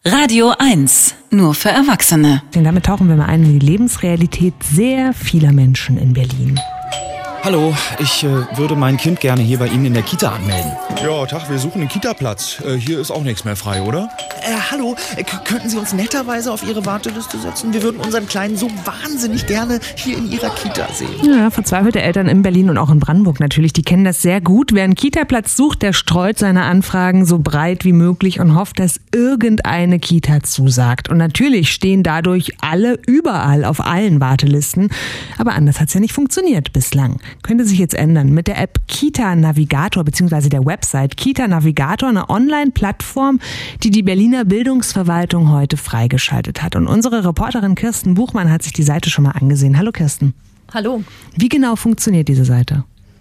Radio 1, nur für Erwachsene. Und damit tauchen wir mal ein in die Lebensrealität sehr vieler Menschen in Berlin. Hallo, ich würde mein Kind gerne hier bei Ihnen in der Kita anmelden. Ja, Tag, wir suchen einen Kita-Platz. Hier ist auch nichts mehr frei, oder? Hallo, könnten Sie uns netterweise auf Ihre Warteliste setzen? Wir würden unseren Kleinen so wahnsinnig gerne hier in Ihrer Kita sehen. Ja, verzweifelte Eltern in Berlin und auch in Brandenburg natürlich, die kennen das sehr gut. Wer einen Kita-Platz sucht, der streut seine Anfragen so breit wie möglich und hofft, dass irgendeine Kita zusagt. Und natürlich stehen dadurch alle überall auf allen Wartelisten. Aber anders hat es ja nicht funktioniert bislang. Könnte sich jetzt ändern mit der App Kita Navigator bzw. der Website Kita Navigator, eine Online-Plattform, die Berliner Bildungsverwaltung heute freigeschaltet hat. Und unsere Reporterin Kirsten Buchmann hat sich die Seite schon mal angesehen. Hallo Kirsten. Hallo. Wie genau funktioniert diese Seite?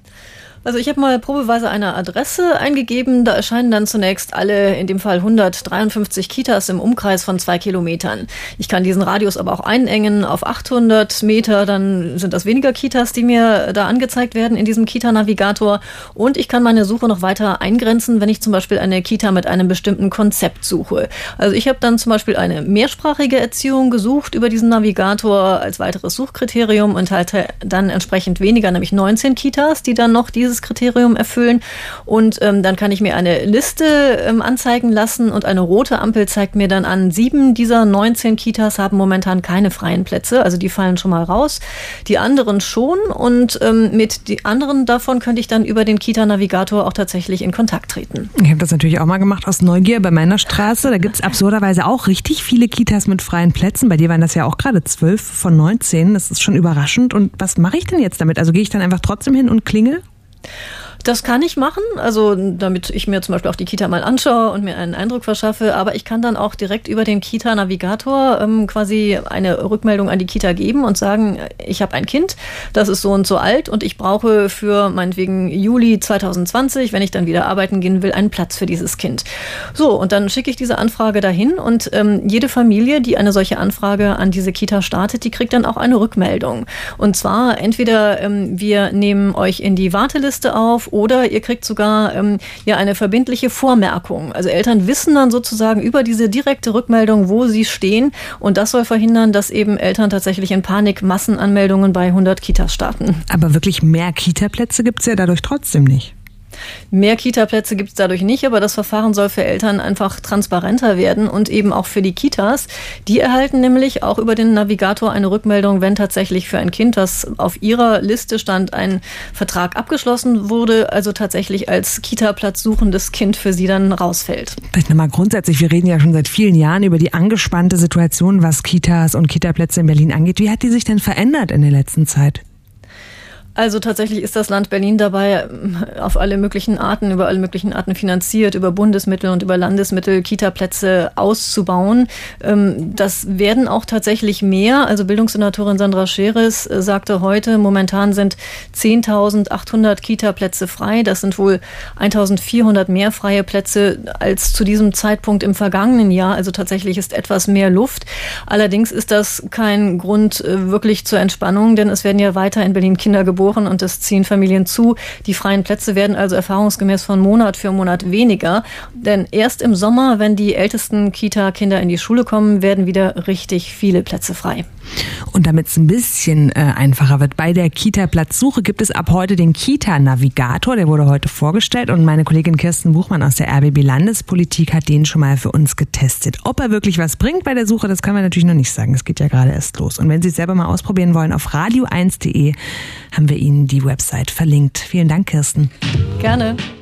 Also ich habe mal probeweise eine Adresse eingegeben. Da erscheinen dann zunächst alle, in dem Fall 153 Kitas im Umkreis von 2 Kilometern. Ich kann diesen Radius aber auch einengen auf 800 Meter. Dann sind das weniger Kitas, die mir da angezeigt werden in diesem Kita-Navigator. Und ich kann meine Suche noch weiter eingrenzen, wenn ich zum Beispiel eine Kita mit einem bestimmten Konzept suche. Also ich habe dann zum Beispiel eine mehrsprachige Erziehung gesucht über diesen Navigator als weiteres Suchkriterium und halte dann entsprechend weniger, nämlich 19 Kitas, die dann noch dieses Kriterium erfüllen. Und dann kann ich mir eine Liste anzeigen lassen und eine rote Ampel zeigt mir dann an, 7 dieser 19 Kitas haben momentan keine freien Plätze, also die fallen schon mal raus. Die anderen schon und mit den anderen davon könnte ich dann über den Kita-Navigator auch tatsächlich in Kontakt treten. Ich habe das natürlich auch mal gemacht aus Neugier bei meiner Straße. Da gibt es absurderweise auch richtig viele Kitas mit freien Plätzen. Bei dir waren das ja auch gerade 12 von 19. Das ist schon überraschend. Und was mache ich denn jetzt damit? Also gehe ich dann einfach trotzdem hin und klingel? Das kann ich machen, also damit ich mir zum Beispiel auch die Kita mal anschaue und mir einen Eindruck verschaffe, aber ich kann dann auch direkt über den Kita-Navigator quasi eine Rückmeldung an die Kita geben und sagen, ich habe ein Kind, das ist so und so alt und ich brauche für meinetwegen Juli 2020, wenn ich dann wieder arbeiten gehen will, einen Platz für dieses Kind. So, und dann schicke ich diese Anfrage dahin und jede Familie, die eine solche Anfrage an diese Kita startet, die kriegt dann auch eine Rückmeldung. Und zwar entweder wir nehmen euch in die Warteliste auf, oder ihr kriegt sogar eine verbindliche Vormerkung. Also Eltern wissen dann sozusagen über diese direkte Rückmeldung, wo sie stehen. Und das soll verhindern, dass eben Eltern tatsächlich in Panik Massenanmeldungen bei 100 Kitas starten. Aber wirklich mehr Kitaplätze gibt es ja dadurch trotzdem nicht. Mehr Kita-Plätze gibt es dadurch nicht, aber das Verfahren soll für Eltern einfach transparenter werden und eben auch für die Kitas. Die erhalten nämlich auch über den Navigator eine Rückmeldung, wenn tatsächlich für ein Kind, das auf ihrer Liste stand, ein Vertrag abgeschlossen wurde, also tatsächlich als Kita-Platz suchendes Kind für sie dann rausfällt. Vielleicht nochmal grundsätzlich, wir reden ja schon seit vielen Jahren über die angespannte Situation, was Kitas und Kitaplätze in Berlin angeht. Wie hat die sich denn verändert in der letzten Zeit? Also tatsächlich ist das Land Berlin dabei, auf alle möglichen Arten, über alle möglichen Arten finanziert, über Bundesmittel und über Landesmittel Kita-Plätze auszubauen. Das werden auch tatsächlich mehr. Also Bildungssenatorin Sandra Scheres sagte heute, momentan sind 10.800 Kita-Plätze frei. Das sind wohl 1.400 mehr freie Plätze als zu diesem Zeitpunkt im vergangenen Jahr. Also tatsächlich ist etwas mehr Luft. Allerdings ist das kein Grund wirklich zur Entspannung, denn es werden ja weiter in Berlin Kinder geboren und es ziehen Familien zu. Die freien Plätze werden also erfahrungsgemäß von Monat für Monat weniger. Denn erst im Sommer, wenn die ältesten Kita-Kinder in die Schule kommen, werden wieder richtig viele Plätze frei. Und damit es ein bisschen einfacher wird, bei der Kita-Platzsuche gibt es ab heute den Kita-Navigator. Der wurde heute vorgestellt und meine Kollegin Kirsten Buchmann aus der RBB Landespolitik hat den schon mal für uns getestet. Ob er wirklich was bringt bei der Suche, das kann man natürlich noch nicht sagen. Es geht ja gerade erst los. Und wenn Sie es selber mal ausprobieren wollen, auf radio1.de haben wir Ihnen die Website verlinkt. Vielen Dank, Kirsten. Gerne.